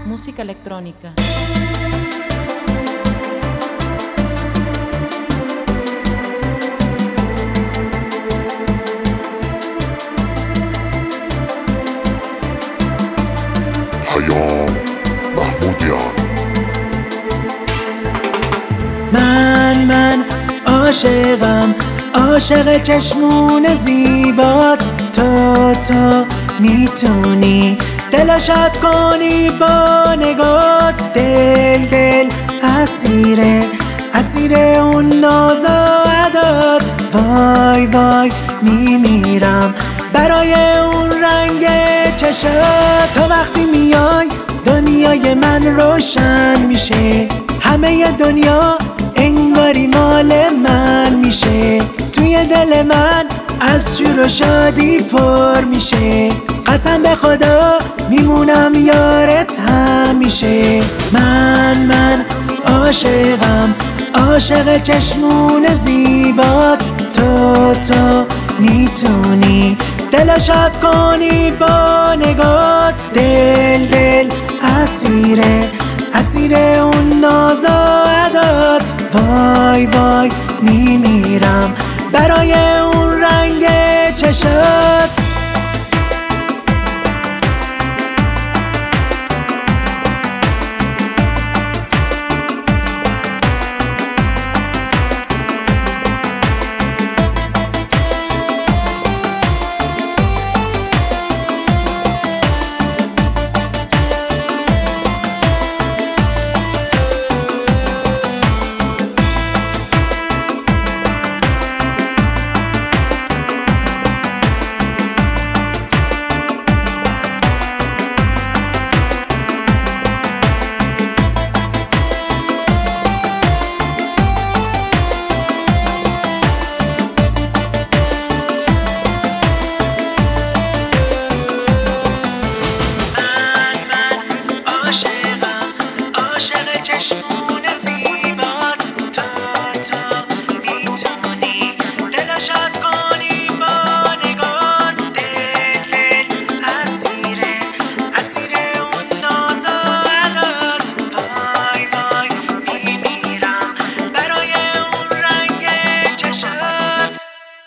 música electrónica. پیام محمودیان. من عاشقم، عاشق چشمون زیبات. تو میتونی دلو شاد کنی با نگات. دل اسیر اون ناز و عدات. وای میمیرم برای اون رنگ چشات. تو وقتی میای دنیای من روشن میشه، همه دنیا انگاری مال من میشه. توی دل من از شور و شادی پر میشه. قسم به خدا میمونم یارت همیشه. من عاشقم، عاشق چشمون زیبات. تو میتونی دلو شاد کنی با نگات. دل اسیر اون ناز و عدات. وای میمیرم برای اون رنگ چشات. عاشق چشمون زیبات. تو میتونی دلو شاد کنی با نگات. دل اسیر اون ناز و عدات. وای میمیرم برای اون رنگ چشات.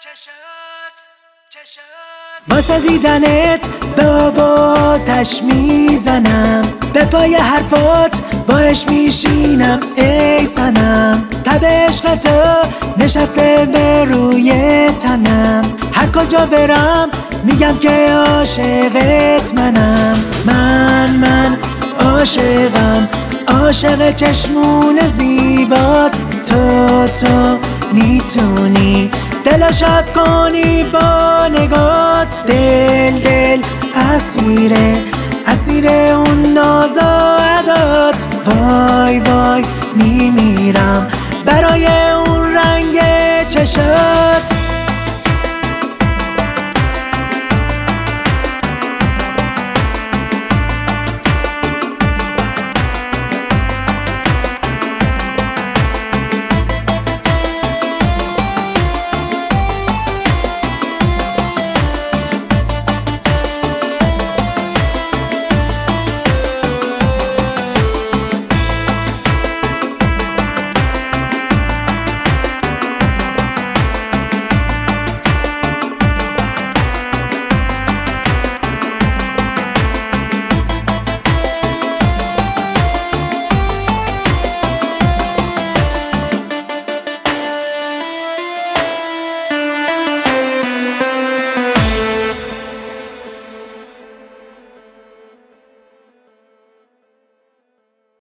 واسه دیدنت باباتش میزنم، به پای حرفات باش میشینم ای صنم. تب عشق تو نشسته به روی تنم، هر کجا برم میگم که عاشقت منم. من عاشقم، عاشق چشمون زیبات. تو میتونی دلو شاد کنی با نگات. دل اسیر اون ناز و عدات. وای میمیرم برای